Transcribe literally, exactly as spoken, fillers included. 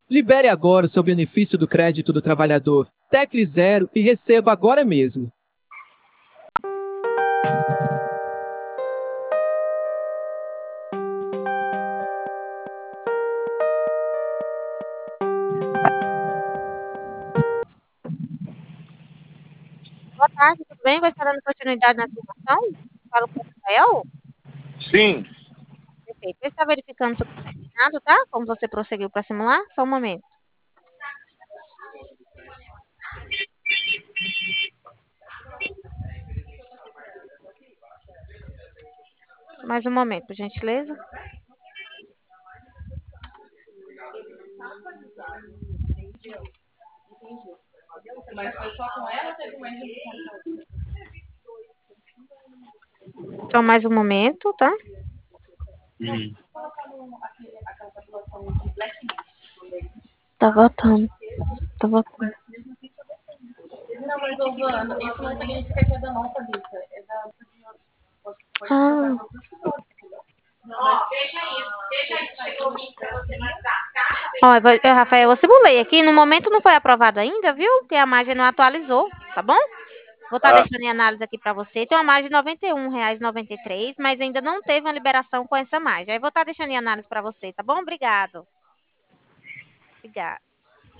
Libere agora o seu benefício do crédito do trabalhador. Tecle zero e receba agora mesmo. Boa tarde, tudo bem? Vai estar dando continuidade na aplicação? Falo com o Rafael? Sim. Perfeito. Ele está verificando se está terminado, tá? Como você prosseguiu para simular? Só um momento. Mais um momento, por gentileza. Mas foi só com ela ou teve mais um? Só mais um momento, tá? Hum. Tá voltando. Tá voltando. Não, mas, Giovana, isso não significa que é da nossa lista. É da... Ah. Ó, veja isso. Veja isso. Chegou o link pra você no WhatsApp, tá? Ó, eu vou- eu, Rafael, eu simulei aqui. No momento não foi aprovado ainda, viu? Porque a margem não atualizou, tá bom? Vou estar Ah. deixando em análise aqui para você. Tem uma margem de noventa e um reais e noventa e três, mas ainda não teve uma liberação com essa margem. Aí vou estar deixando em análise para você, tá bom? Obrigado. Obrigada.